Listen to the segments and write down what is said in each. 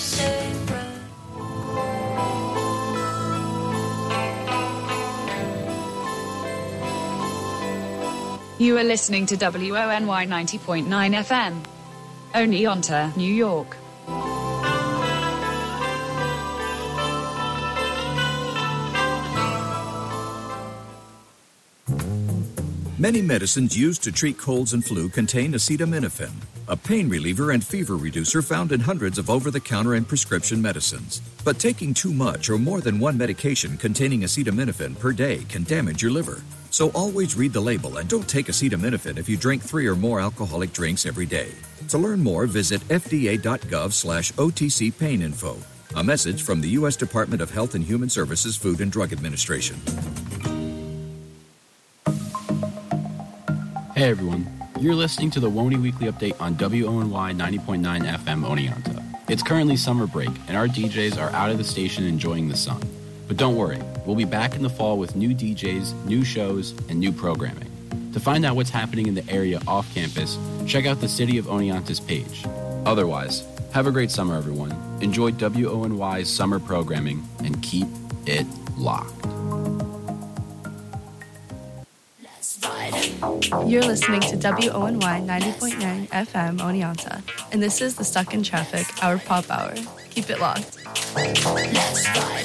You are listening to WONY 90.9 FM. Oneonta, New York. Many medicines used to treat colds and flu contain acetaminophen, a pain reliever and fever reducer found in hundreds of over-the-counter and prescription medicines. But taking too much or more than one medication containing acetaminophen per day can damage your liver. So always read the label and don't take acetaminophen if you drink 3 or more alcoholic drinks every day. To learn more, visit fda.gov/OTC pain info. A message from the U.S. Department of Health and Human Services Food and Drug Administration. Hey everyone, you're listening to the WONY Weekly Update on WONY 90.9 FM Oneonta. It's currently summer break, and our DJs are out of the station enjoying the sun. But don't worry, we'll be back in the fall with new DJs, new shows, and new programming. To find out what's happening in the area off campus, check out the City of Oneonta's page. Otherwise, have a great summer everyone, enjoy WONY's summer programming, and keep it locked. You're listening to WONY 90.9 FM Oneonta, and this is the Stuck in Traffic, our pop hour. Keep it locked. Let's ride.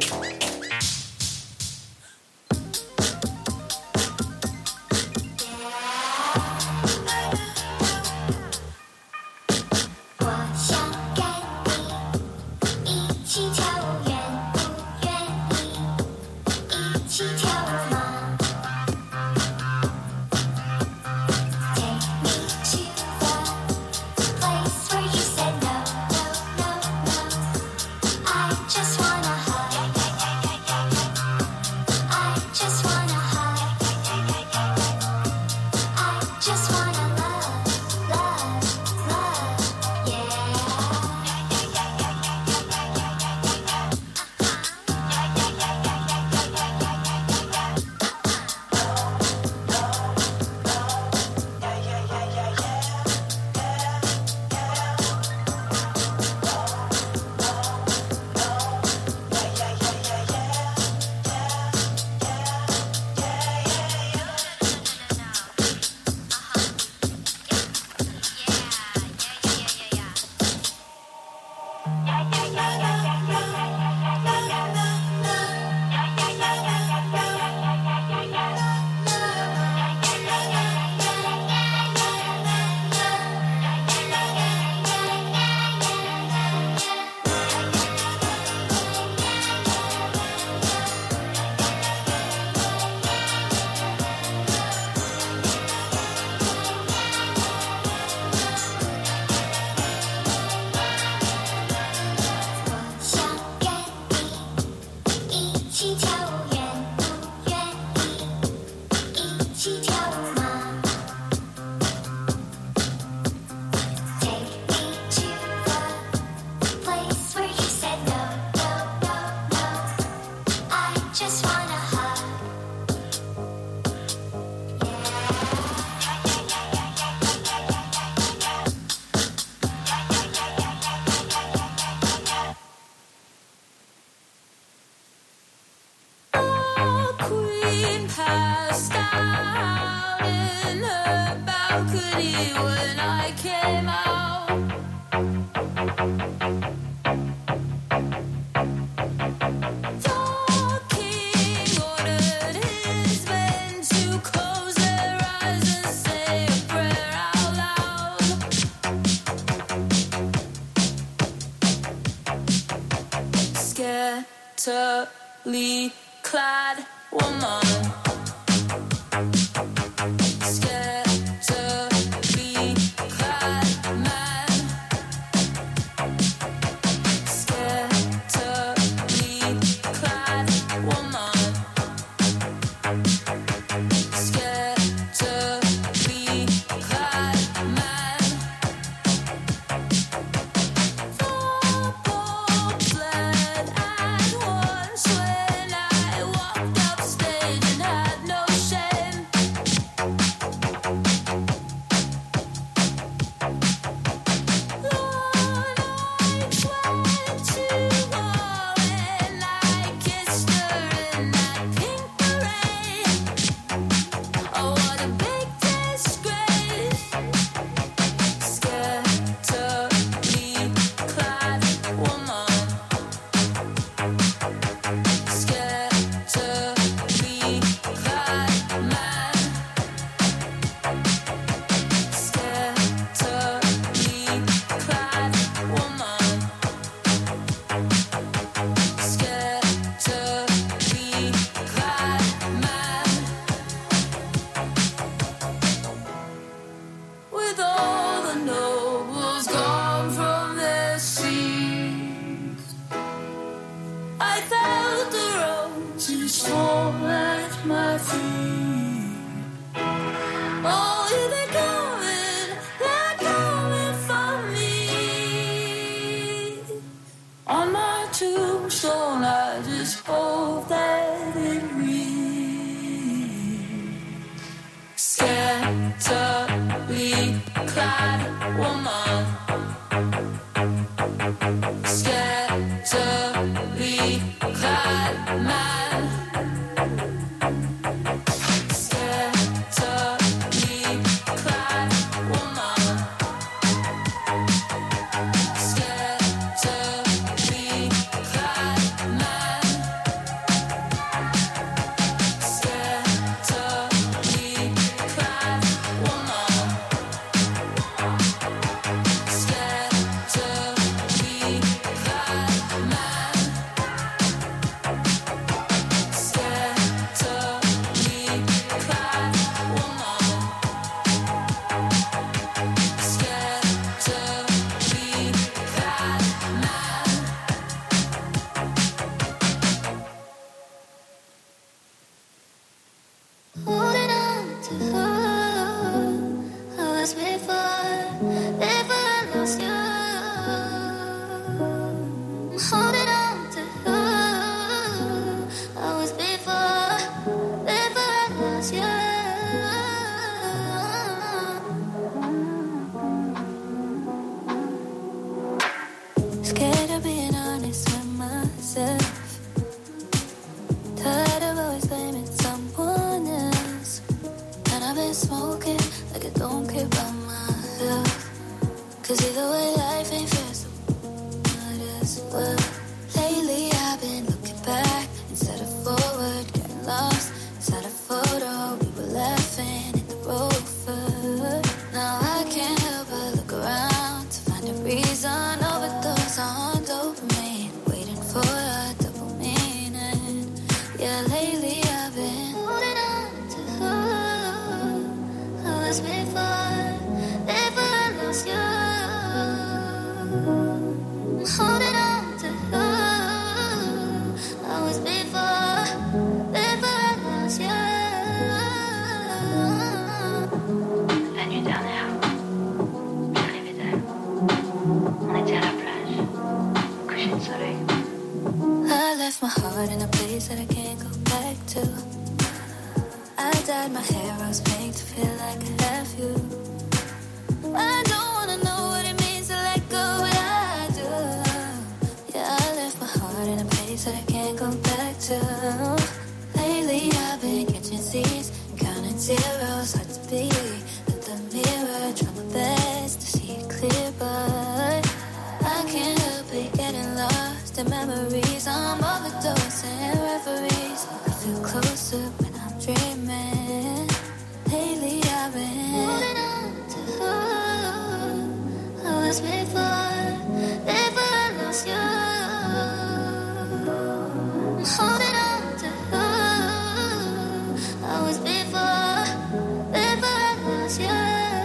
Scantily clad woman. Scantily clad man. Scantily clad woman. Scantily clad man. The ball fled at once when I walked up stage and had just fall at my feet. Oh, they're coming for me. On my tombstone, I just hope that it reads, scantily clad woman, scantily clad man, scantily clad woman, scantily clad man, scantily clad woman, scantily clad man, scantily clad woman, scantily clad man. Holding on to who I was before I lost you. I'm holding on to who I was before I lost you. Scared of being honest with myself. Tired of always blaming someone else. And I've been smoking like I don't care about my health. 'Cause either way life ain't fair, so might as well. Lately I've been looking back instead of forward, getting lost inside a photo. We were laughing in the Rover. Now I can't help but look around to find a reason. Overdose on dopamine, waiting for a double meaning. Yeah, lately I've been holding on to who I was before I lost you. I'm holding on to who I was before I lost you. La nuit dernière, j'ai rêvé d'elle. On était à la plage, coucher de soleil. I left my heart in a place that I can't go back to. I dyed my hair rose pink to feel like I have you. I don't wanna know what it means to let go, but I do. Yeah, I left my heart in a place that I can't go back to. Lately I've been catching seeds, counting zeros, hard to be. Look the mirror, try my best to see it clear, but I can't help it getting lost in memories. I'm overdosing reveries. I feel closer when I'm dreaming. Lately I've been holding on to who I was before I lost you. I'm holding on to who I was before I lost you.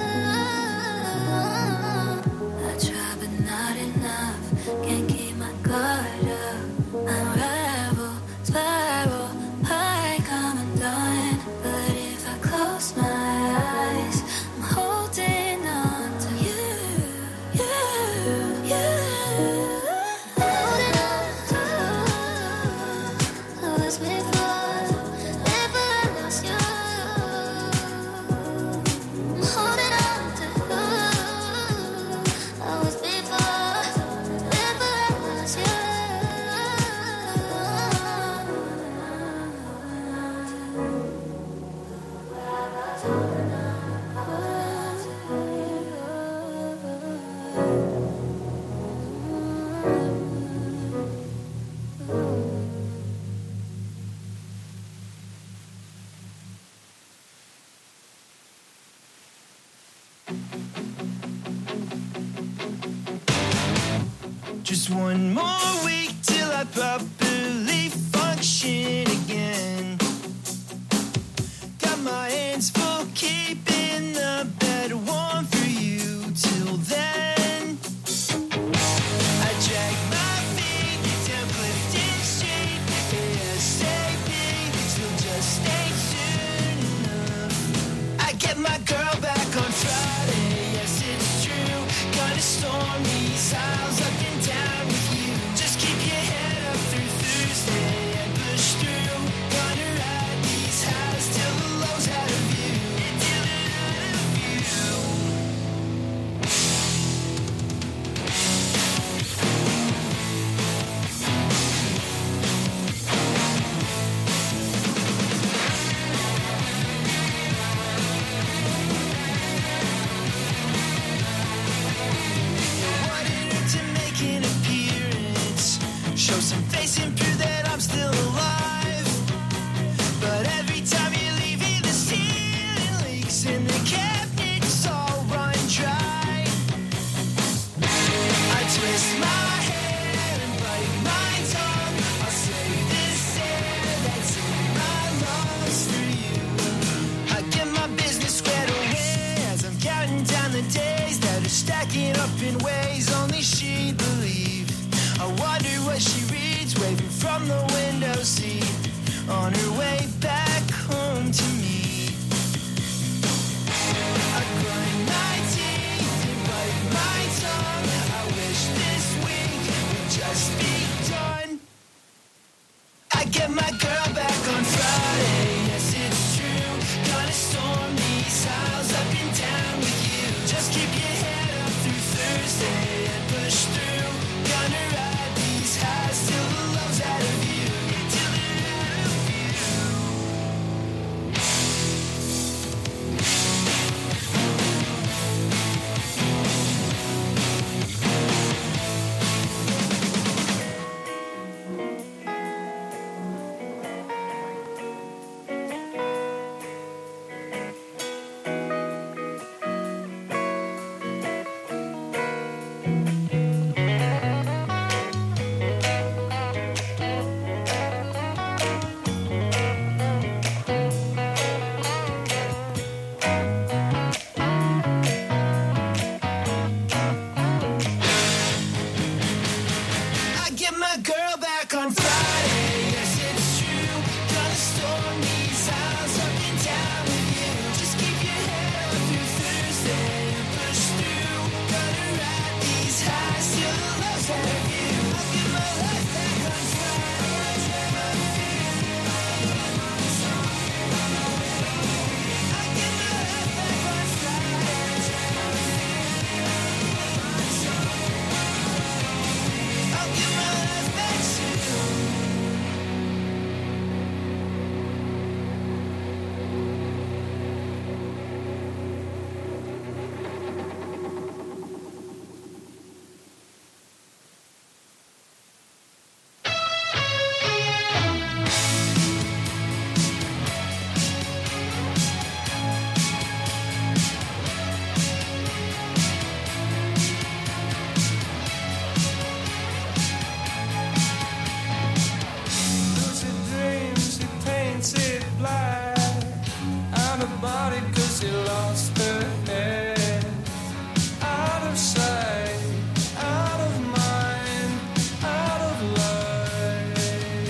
I try but not enough, can't keep my guard up. Unravel, spiral, I come undone. But if I close my eyes, I'm holding on to you, you, you. Holding on to who I was before I lost you. I'm holding on to who I was before I lost you. Just one more week till I properly function again. Got my hands full keeping the bed warm for you till then. I drag my feet down Clifton Street ASAP. Show some face and prove that I'm still alive. But every time you leave me, the ceiling leaks and the cabinets all run dry. I twist my hair and bite my tongue. I'll save this air that's in my lungs for you. I get my business squared away as I'm counting down the days that are stacking up in ways only she'd believe. I wonder what she reads waving from the window seat on her way back home to me. I grind my teeth and bite my tongue. I wish this week would just be done. I get my girl back on Friday. Yes, it's true. Gonna storm these aisles up and down with you. Just keep your head up through Thursday and push through. Gonna ride these highs till the lows out of you. Till they're out of view. I get my girl back on Friday. Yes, it's true. Gonna storm these aisles up and down with you. Just keep your head up through Thursday and push through. Gonna ride these highs till the lows out of you. I'll get my life back on Friday. I'll get my life back on Friday. I'll get my life back soon. Lucid dreams, he paints it black. Out of body 'cause he lost her head. Out of sight, out of mind, out of life.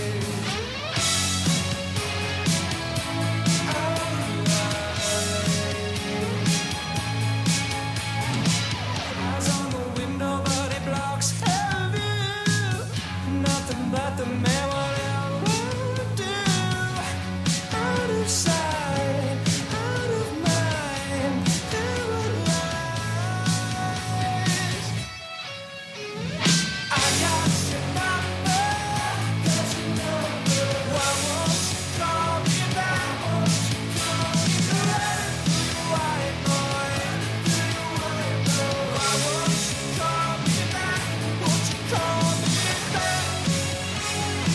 Out of life. Eyes on the window, but it blocks her view. Nothing but the man will ever do. Out of sight, out of mind, paralyzed. I got your number, why won't you call me back? Won't you call me back? White boy, why won't you call me back? Won't you call me back?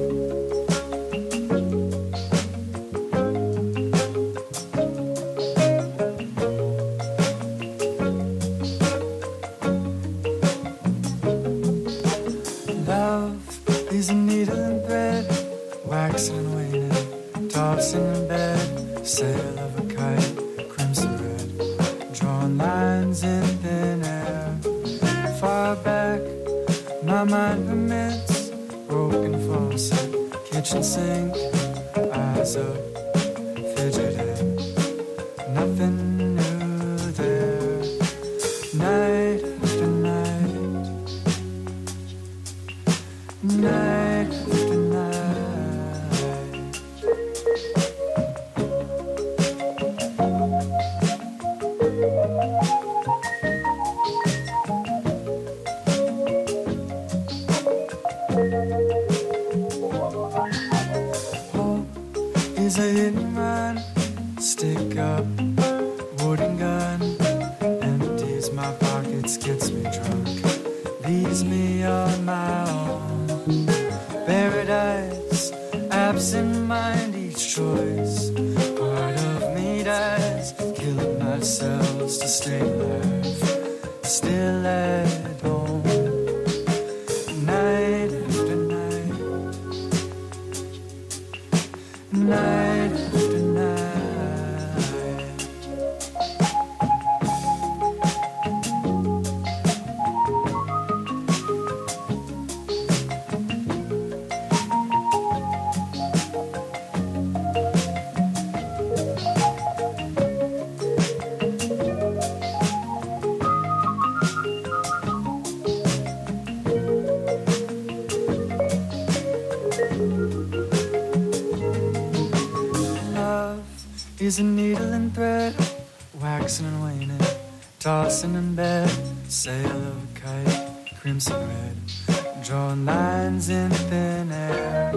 Is a needle and thread, waxing and waning, tossing in bed, sail of a kite, crimson red, drawing lines in thin air,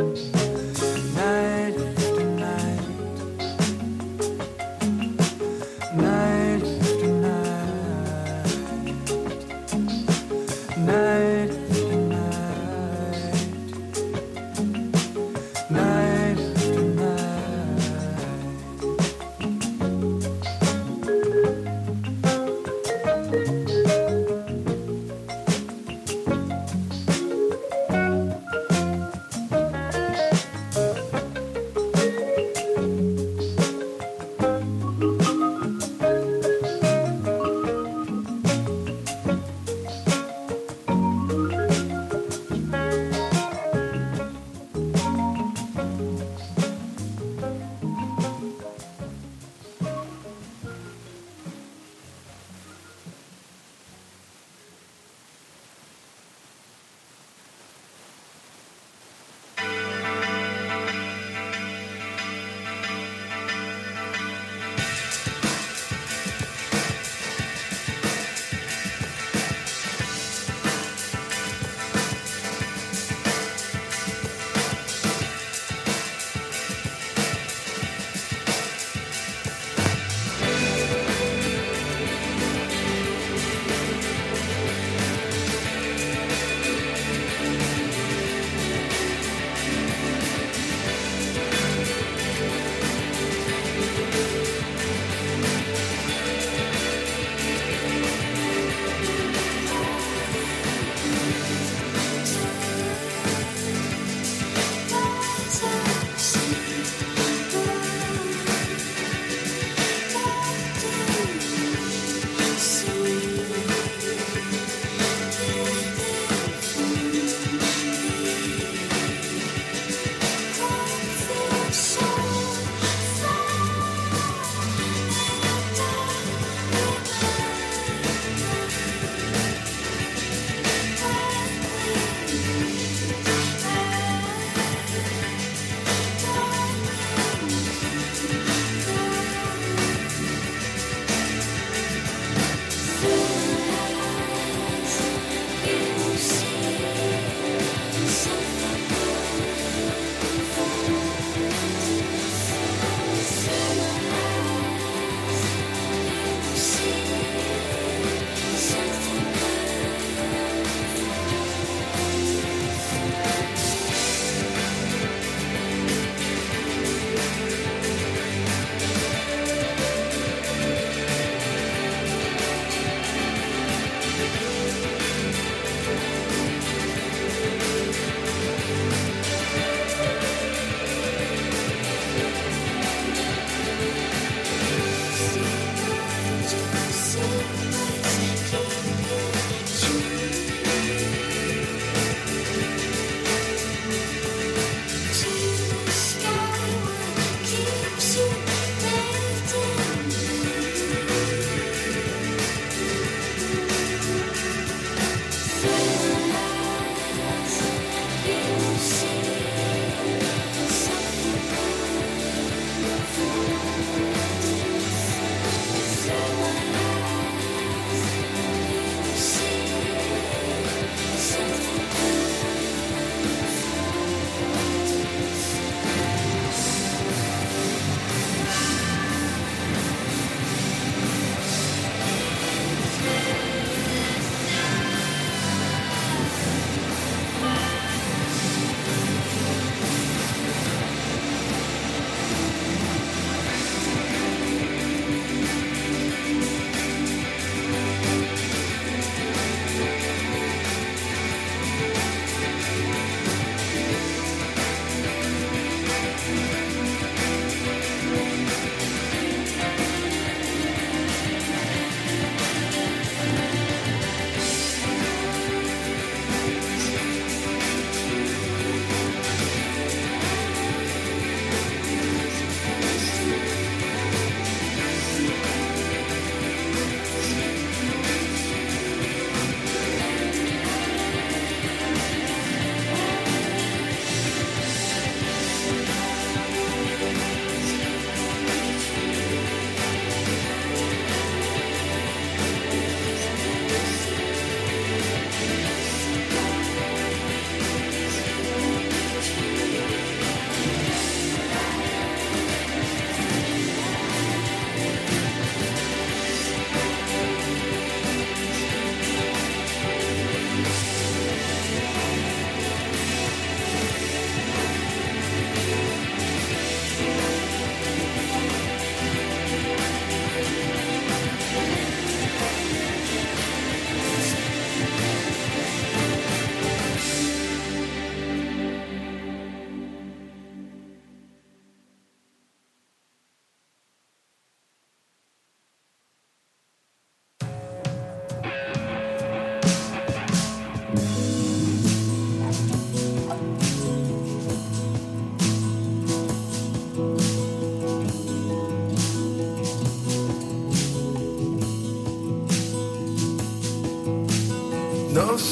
night after night, night after night, night after night, night after night.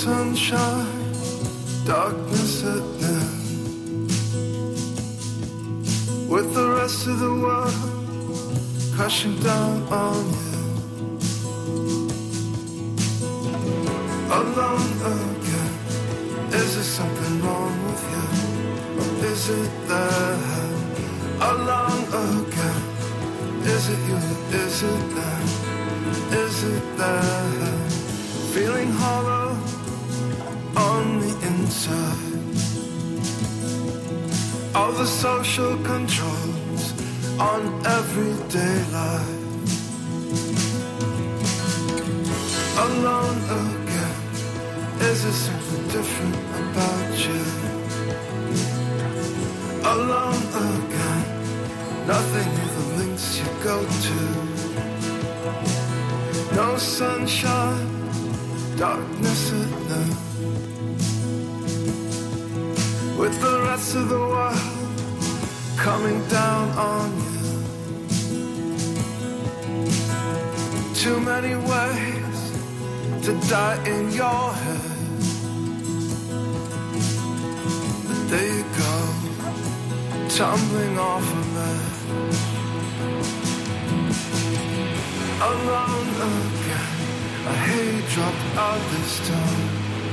sunshine, darkness at noon. With the rest of the world crashing down on you. Alone again. Is there something wrong with you? Or is it that? Alone again. Is it you? Is it that? Is it that? Feeling hollow on the inside. All the social controls on everyday life. Alone again. Is there something different about you? Alone again. Nothing in the links you go to. No sunshine, darkness at night. With the rest of the world coming down on you. Too many ways to die in your head. But there you go, tumbling off a ledge. Alone again, I hear you dropped out this time.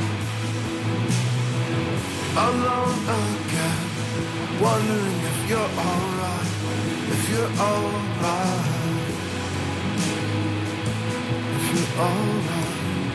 Alone again, wondering if you're alright, if you're alright, if you're alright.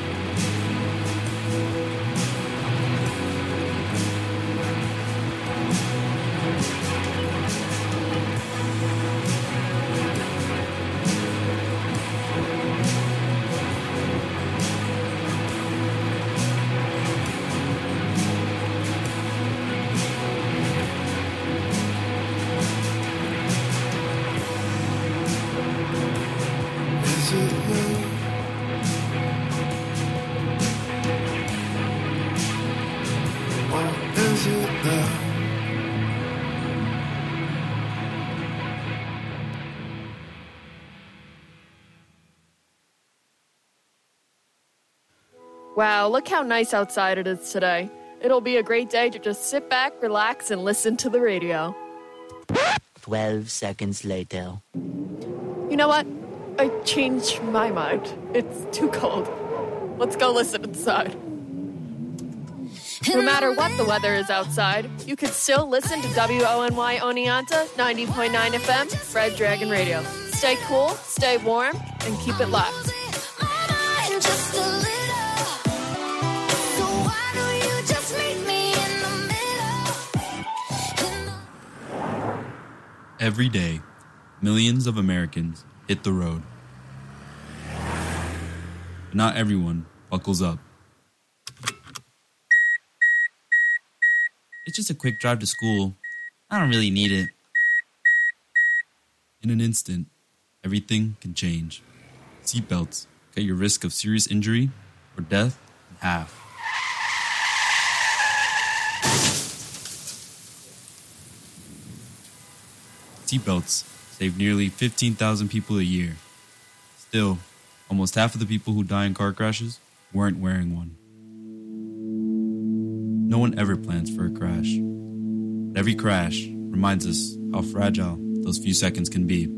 Wow, look how nice outside it is today. It'll be a great day to just sit back, relax, and listen to the radio. 12 seconds later. You know what? I changed my mind. It's too cold. Let's go listen inside. No matter what the weather is outside, you can still listen to WONY Oneonta 90.9 FM, Fred Dragon Radio. Stay cool, stay warm, and keep it locked. Every day, millions of Americans hit the road. But not everyone buckles up. It's just a quick drive to school. I don't really need it. In an instant, everything can change. Seatbelts cut your risk of serious injury or death in half. Seatbelts save nearly 15,000 people a year. Still, almost half of the people who die in car crashes weren't wearing one. No one ever plans for a crash. But every crash reminds us how fragile those few seconds can be.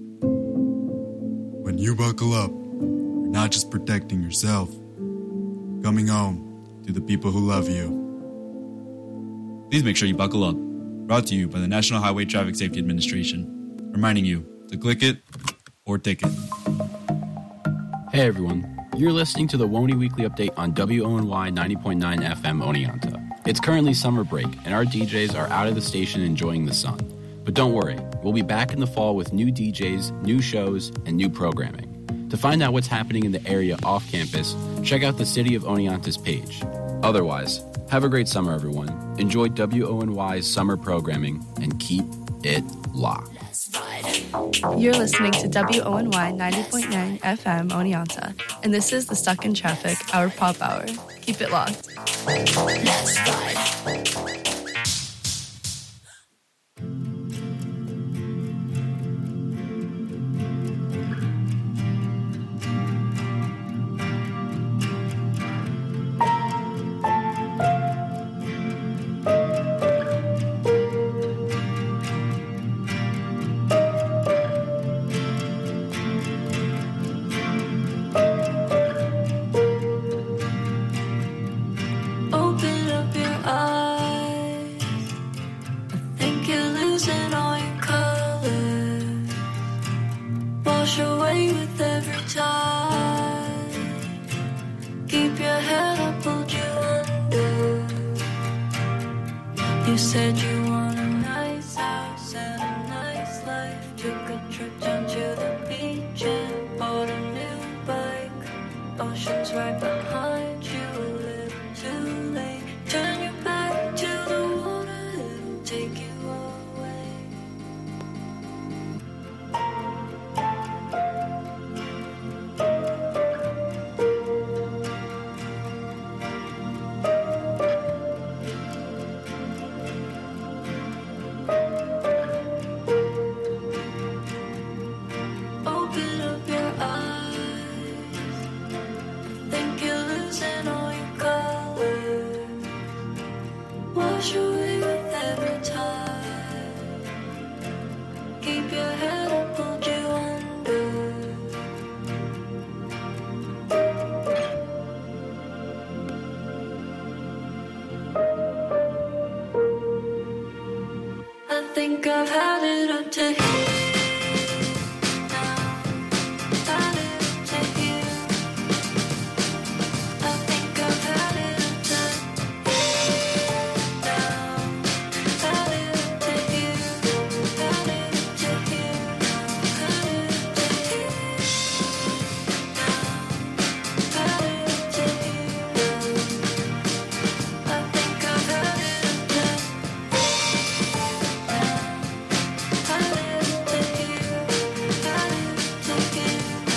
When you buckle up, you're not just protecting yourself, you're coming home to the people who love you. Please make sure you buckle up. Brought to you by the National Highway Traffic Safety Administration. Reminding you to click it or ticket. Hey everyone, you're listening to the WONY Weekly Update on WONY 90.9 FM Oneonta. It's currently summer break, and our DJs are out of the station enjoying the sun. But don't worry, we'll be back in the fall with new DJs, new shows, and new programming. To find out what's happening in the area off campus, check out the City of Oneonta's page. Otherwise, have a great summer, everyone. Enjoy WONY's summer programming and keep it locked. You're listening to WONY 90.9 FM Oneonta, and this is the Stuck in Traffic, our pop hour. Keep it locked. Let's ride. away with every tide. Keep your head up, hold you under. You said you want a nice house and a nice life. Took a trip down to the beach and bought a new bike. Ocean's right behind you, a little too late. Turn your back to the water, it'll take you away. Open up your eyes. Think you're losing all your color. Wash away with every tide. Keep your head up, hold you under. I think I've had it up to here. Had it up to here. I think I've had it up to now. Had it up to here. Had it up to here. Had it up to here. Had it up to here. I think I've had it up to now. Had it up to here. Had it up to here.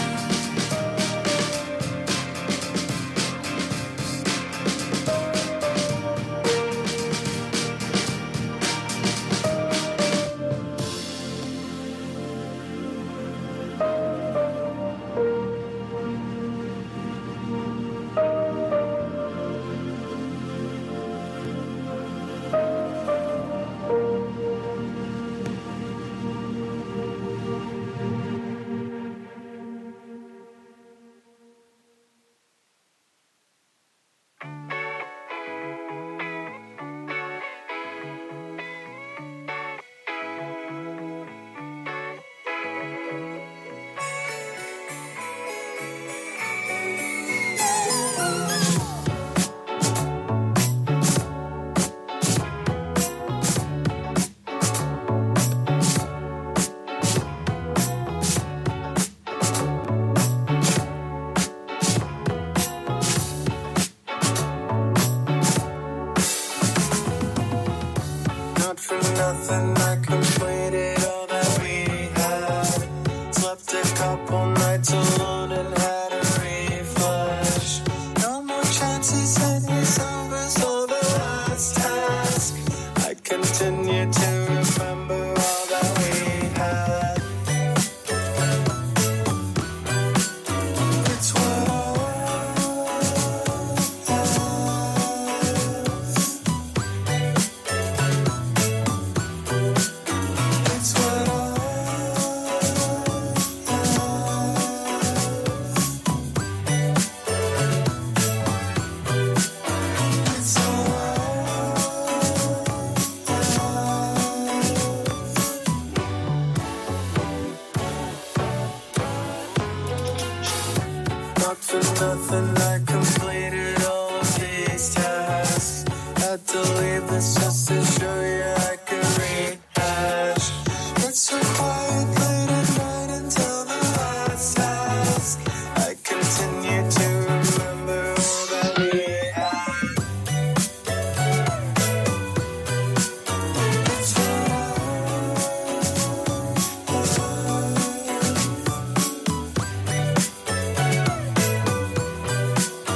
Not for nothing, I completed all that we had. Slept a couple nights alone and had a refresh. No more chances, and it's over, so the last task. I continue to remember all that we had. It's what I have. It's what I It's all Not for nothing, I completed all of these tasks. Had to leave this just to show you I could rehash. It's so quiet late at night until the last task. I continue to remember all that we had. It's what I have.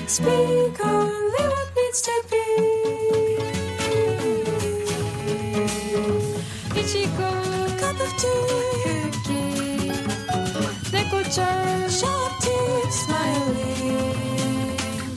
Speak only what needs to be. Ichigo, cup of tea, cookie, Neko-chan, sharp teeth, smiling.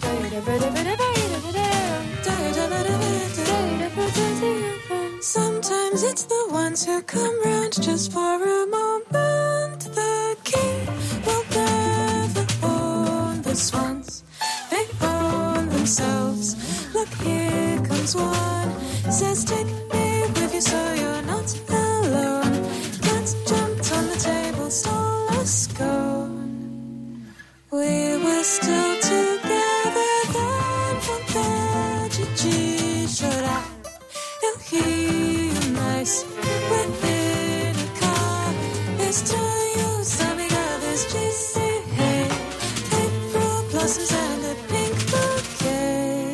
Sometimes it's the ones who come round just for a moment. The king will never own the swans. They own themselves. Look, here comes one. Says, take me with you so you're not alone. Cats jumped on the table, stole a scone. We were still together then. From there to G-Shora. He'll hear you nice within a car. It's to you, some others just say hey. April blossoms and a pink bouquet.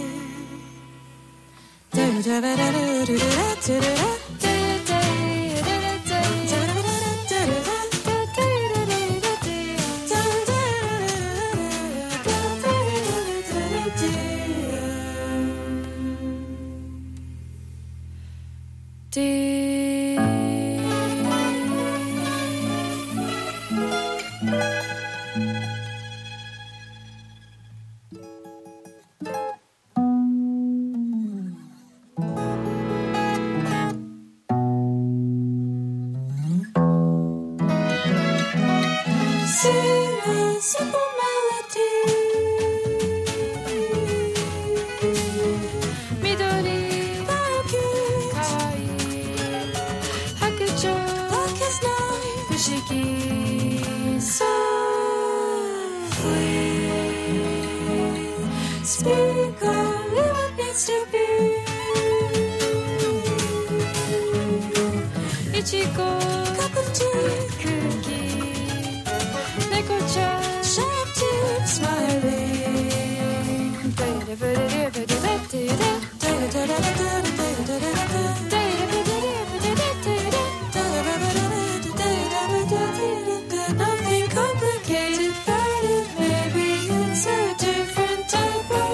Sing a simple melody. Midori, Naoki, kawaii. Hakuchou, black as night. Fushigi, softly. Speak only what needs to be. Ichigo, cup of tea, cookie. Neko-chan, sharp teeth, smiling. Nothing complicated about it. Maybe it's a different type of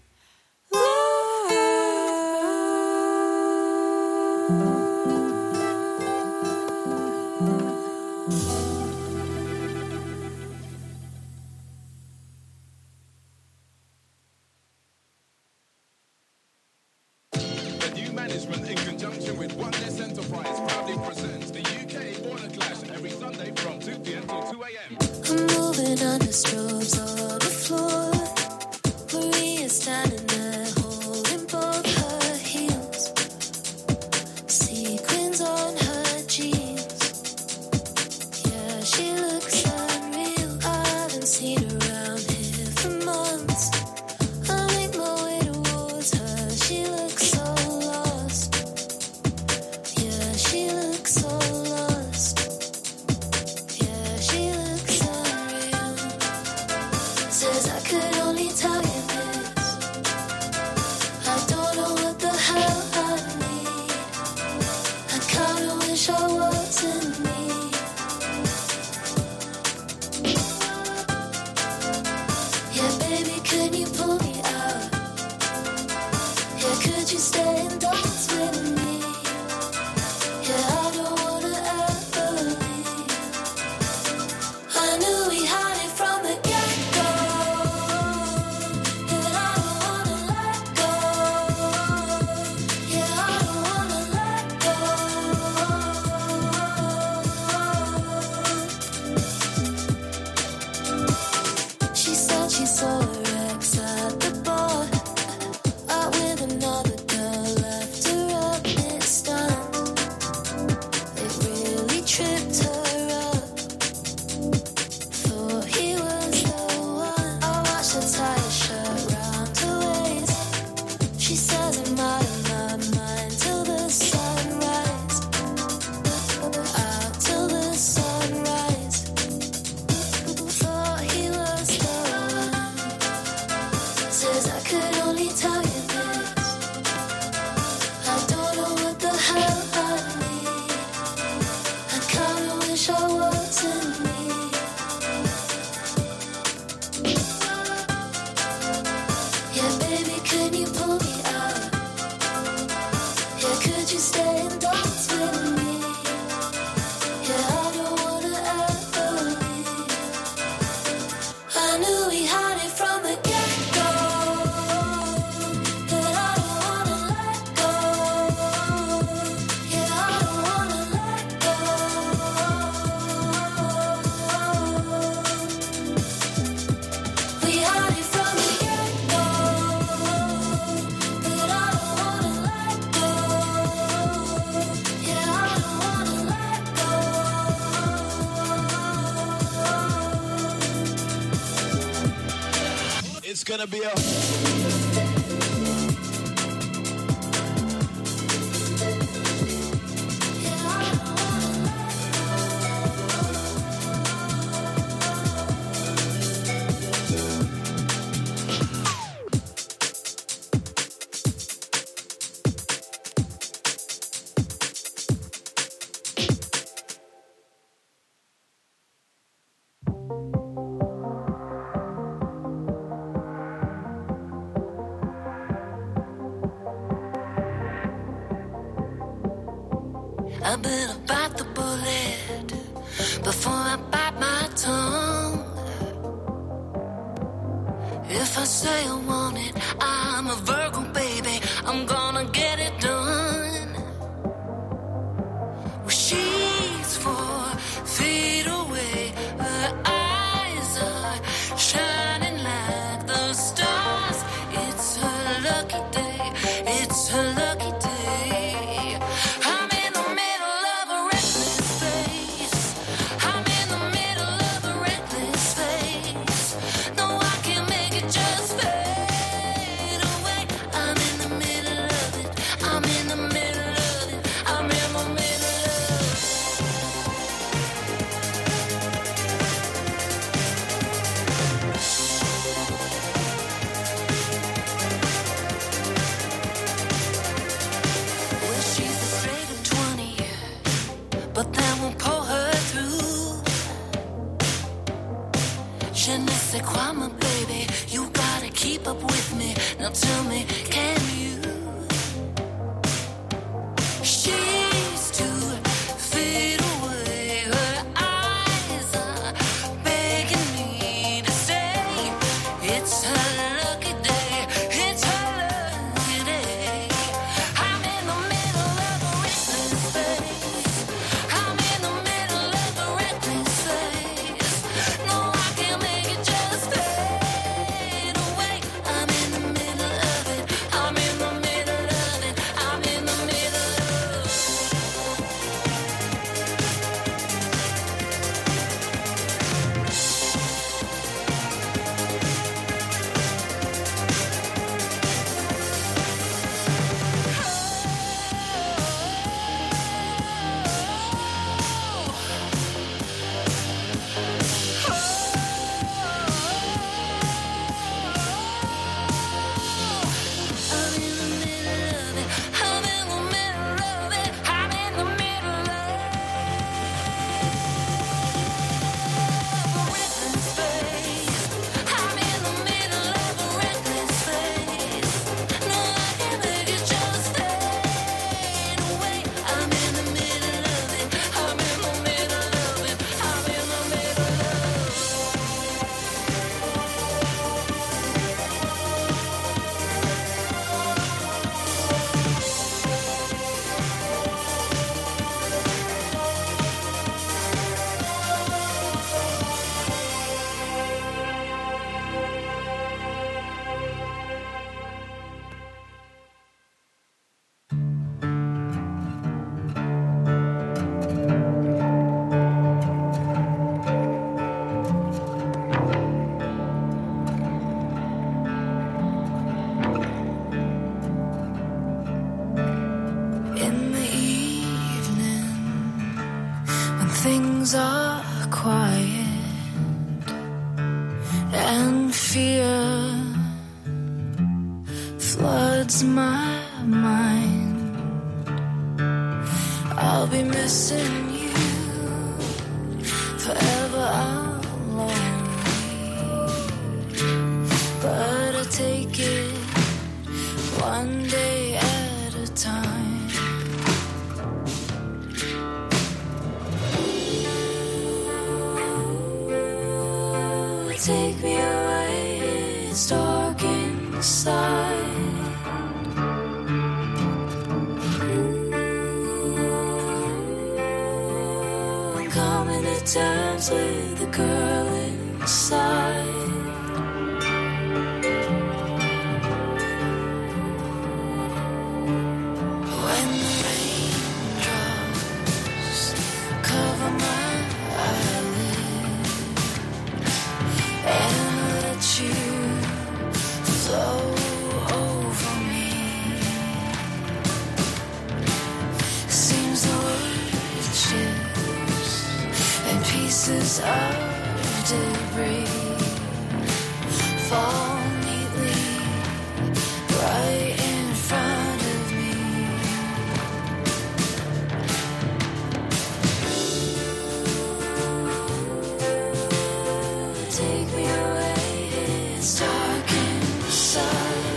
The new management, in conjunction with Oneness Enterprise, proudly presents the UK Border Clash every Sunday from 2 p.m. till 2 a.m. I'm moving under strobes on the floor. Maria's standing there holding both her heels. Sequins on her jeans. Yeah, she looks unreal. I haven't seen her around here for months. I make my way towards her. She looks so lost. Yeah, she looks so lost. Yeah, she looks unreal. Says I could only tell you this. I don't know what the hell I need. I kinda wish I wasn't me. Yeah, baby, can you pull me out? Yeah, could you stay and dance with me? Yeah, I don't wanna ever leave. I knew we had it from the get-go, and I don't wanna let go. Yeah, I don't wanna let go. She said she saw her ex at the bar, out with another girl, left her up mid-stunned. It really tripped her up. Thought he was the one. I watched her tie her shirt round her waist. She says I'm out of my mind till the sunrise. Out till the sunrise. Thought he was the one. Says I could only tell you this. I don't know what the hell I need. I kinda wish I wasn't me. wanna be a I better bite the bullet before I bite my tongue. If I say I want it, I'm a Virgo, baby. I'm gonna get it done. Well, she's 4 feet away. Her eyes are shining like the stars. It's her lucky day. It's her lucky day. Now tell me, can you? She's 2 feet away. Her eyes are begging me to stay. It's her lucky day. It's her lucky day. I'm in the middle of a reckless phase. I'm in the middle of a reckless phase. No, I can't make it just fade away. I'm in the middle of it. I'm in the middle of it. I'm in the middle of in the evening when things are quiet and fear floods my mind. I'll be missing you forever. I'm lonely, but I take it one day at a time. Take me away, it's dark inside. I'm coming to terms with the girl inside. When the raindrops cover my eyelids and let you pieces of debris fall neatly right in front of me. Take me away, it's dark inside.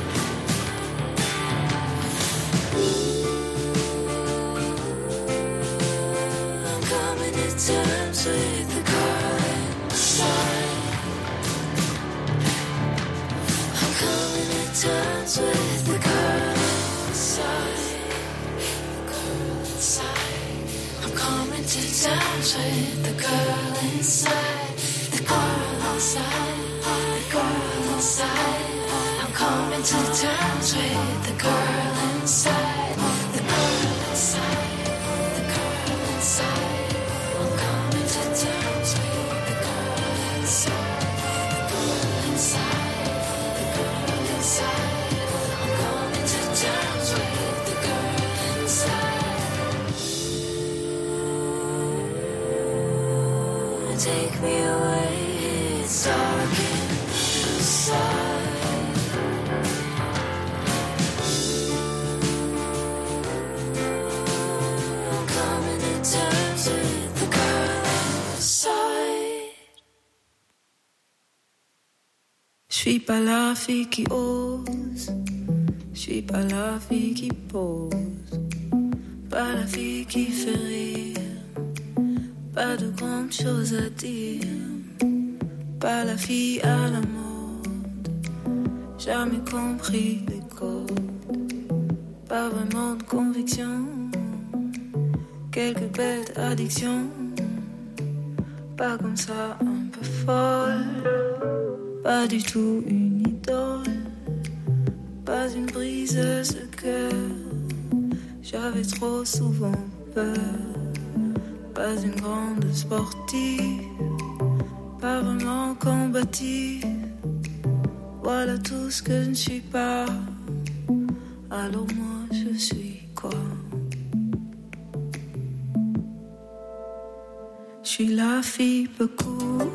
I'm coming to terms with the girl inside. I'm coming to terms with the girl inside. Girl inside. I'm coming to terms with the girl inside. The girl inside. The girl inside. I'm coming to terms with the girl inside. The girl inside. The girl inside. I'm coming to terms with the girl inside. The girl inside. The girl inside. I'm coming to terms with the girl inside. Take me away, it's dark inside. I'm coming to terms with the girl inside. Je suis pas la fille qui ose, je suis pas la fille qui pose, pas la fille qui fait rire, pas de grandes choses à dire, pas la fille à la mode, jamais compris les codes, pas vraiment de conviction, quelques bêtes addictions, pas comme ça un peu folle, pas du tout une idole, pas une briseuse de cœur, j'avais trop souvent peur, pas une grande sportive, pas vraiment combative, voilà tout ce que je ne suis pas, alors moi je suis quoi? Je suis la fille peu cool.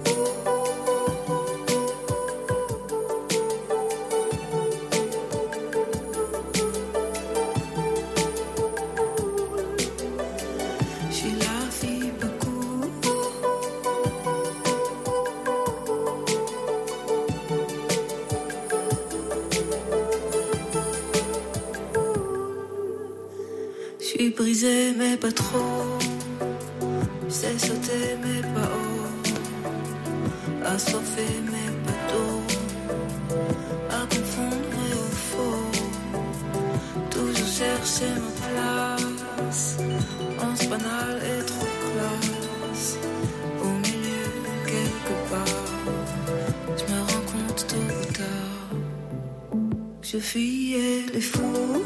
Brisé mais pas trop, je sais sauter mais pas haut, assoiffé mais pas d'eau, à confondre et au faux, toujours chercher ma place, once banal et trop classe, au milieu quelque part, je me rends compte tôt ou tard, que je fuyais les fous.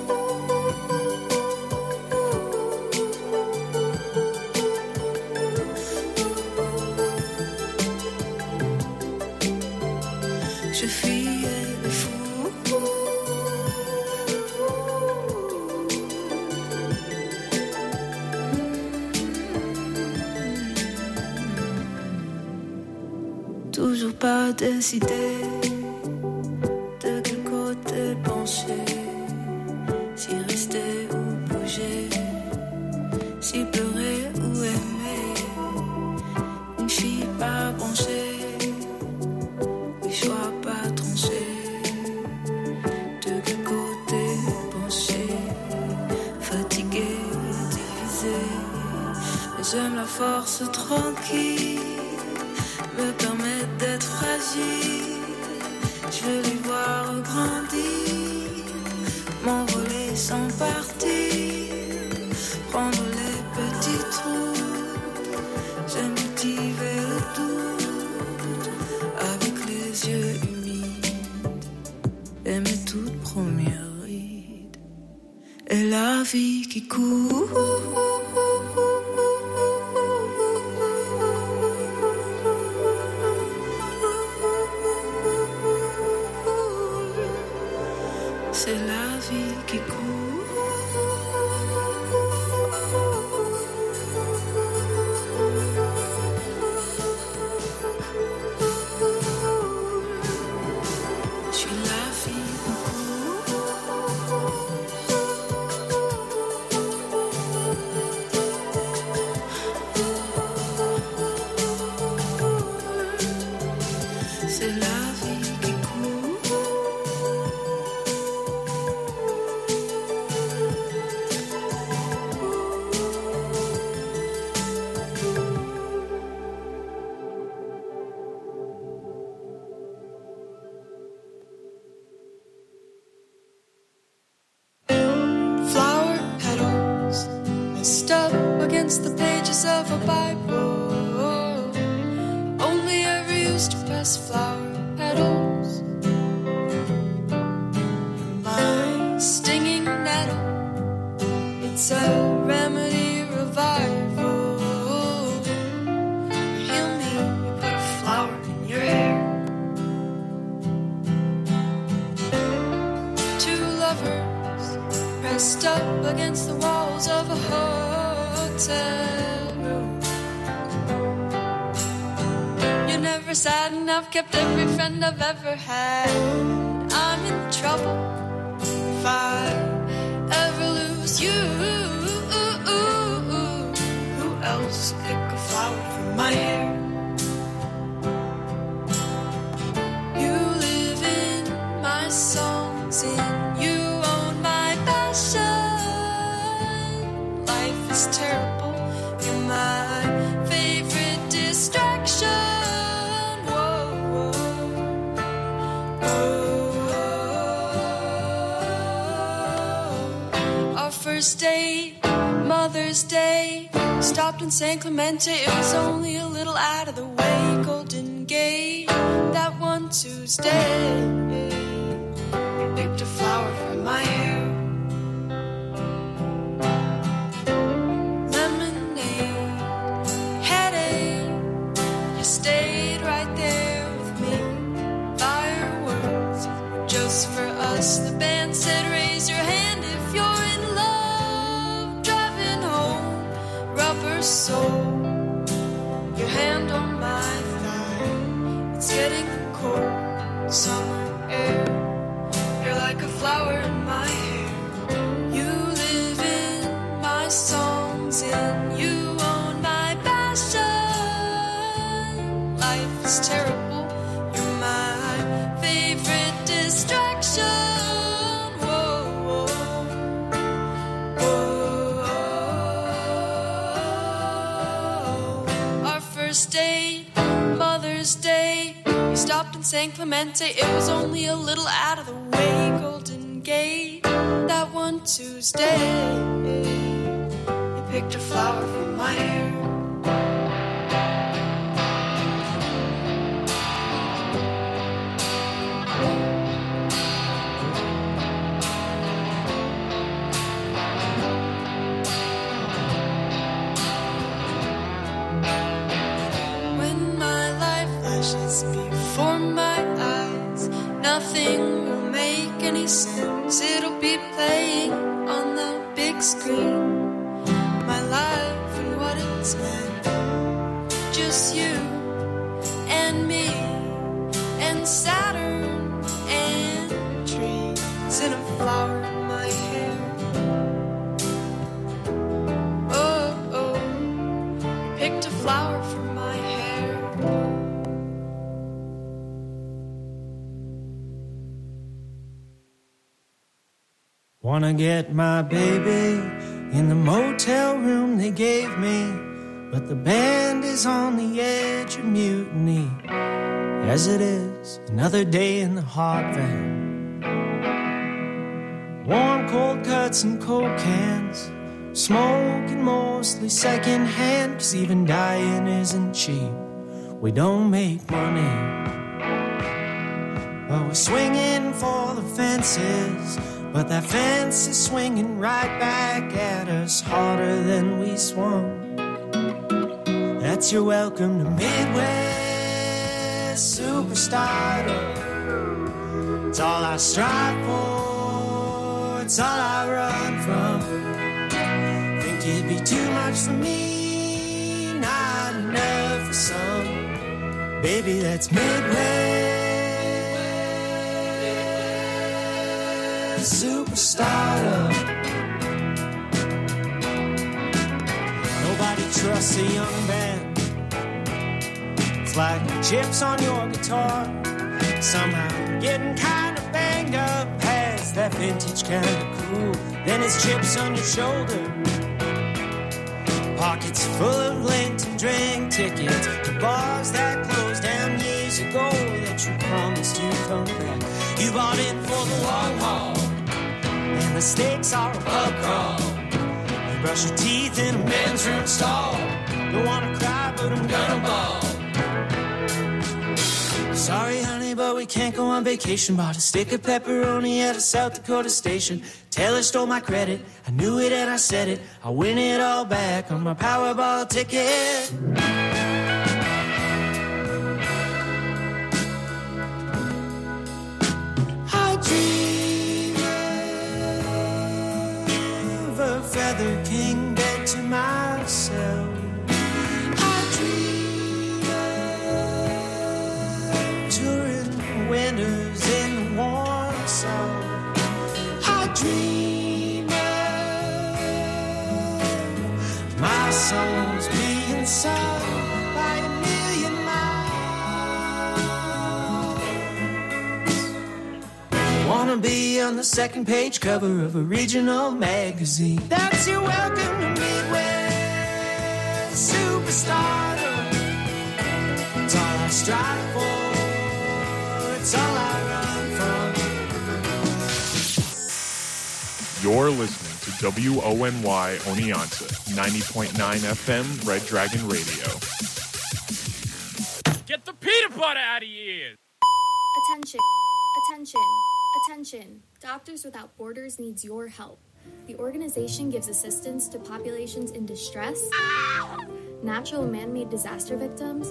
Je fuyais le fou. Toujours pas décidé de quel côté pencher, si rester ou bouger, si pleurer ou aimer, une fille pas branchée. Choix pas tranché, de quel côté pencher, fatigué, divisé, mais j'aime la force tranquille, me permet d'être fragile, je veux les voir grandir, m'envoler sans partir, prendre les petits trous, j'aime cultiver le doute, avec les yeux humides et mes toutes premières rides et la vie qui court. C'est la vie qui court. against the pages of a Bible. Only ever used to press flower petals. My stinging nettle, it's a remedy revival. You heal me, you put a flower in your hair. Two lovers pressed up against the walls of a hotel room. You're never sad enough, kept every friend I've ever had. I'm in trouble if I ever lose you. Who else will pick a flower from my hair? You live in my songs, and you own my passion. Life is terrible, you're my favorite distraction. Whoa, whoa, whoa. Our first date, Mother's Day, stopped in San Clemente. It was only a little out of the way. Golden Gate, that one Tuesday, you picked a flower from my hair. Lemonade, headache, you stayed right there with me. Fireworks, just for us. The band said raise your hand if you're in love. Driving home, rubber sole, your hand on my thigh. It's getting cold, summer air. You're like a flower in my hair. You live in my songs, and you own my passion. Life is terrible, you're my favorite distraction. Whoa, whoa, whoa. Our first date, Mother's Day, we stopped in San Clemente. It was only a little out of the way. Golden Gate, that one Tuesday, you picked a flower from my hair. When my life flashes before my eyes, nothing will make any sense. It'll be playing on the big screen. My life and what it's meant. Just you and me and Saturn and trees and a flower in my hair. Oh, oh, picked a flower from my hair. Wanna get my baby in the motel room they gave me, but the band is on the edge of mutiny. As it is, another day in the hot van. Warm, cold cuts and coke cans, smoking mostly secondhand, 'cause even dying isn't cheap. We don't make money, but we're swinging for the fences. But that fence is swinging right back at us harder than we swung. That's your welcome to Midwest superstar. It's all I strive for, it's all I run from. Think it'd be too much for me, not enough for some. Baby, that's Midwest superstar. Nobody trusts a young band. It's like chips on your guitar. Somehow getting kind of banged up has that vintage kind of cool. Then it's chips on your shoulder, pockets full of lint and drink tickets to bars that closed down years ago that you promised you'd come back. You bought in for the long haul, and the stakes are a pub crawl. And Brush your teeth in a men's room stall. Don't wanna cry, but I'm gonna bawl. Sorry, honey, but we can't go on vacation. Bought a stick of pepperoni at a South Dakota station. Taylor stole my credit. I knew it and I said it. I'll win it all back on my Powerball ticket. I dream of a feather king bed to myself. Winters in the warm sun. I dream of my songs being sung by a million miles. Wanna be on the second page cover of a regional magazine. That's your welcome to Midwest superstardom. It's all I strive for. It's all I run from. You're listening to WONY Oneonta, 90.9 FM, Red Dragon Radio. Get the peanut butter out of your ears! Attention, attention, attention. Doctors Without Borders needs your help. The organization gives assistance to populations in distress, natural and man-made disaster victims,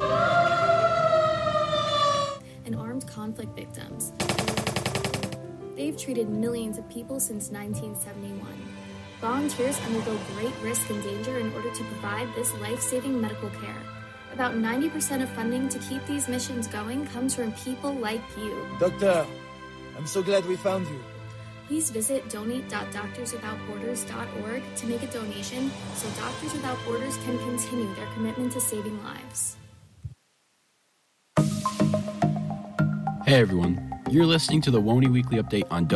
and armed conflict victims. They've treated millions of people since 1971. Volunteers undergo great risk and danger in order to provide this life-saving medical care. About 90% of funding to keep these missions going comes from people like you. Doctor, I'm so glad we found you. Please visit donate.doctorswithoutborders.org to make a donation so Doctors Without Borders can continue their commitment to saving lives. Hey everyone, you're listening to the WONY Weekly Update on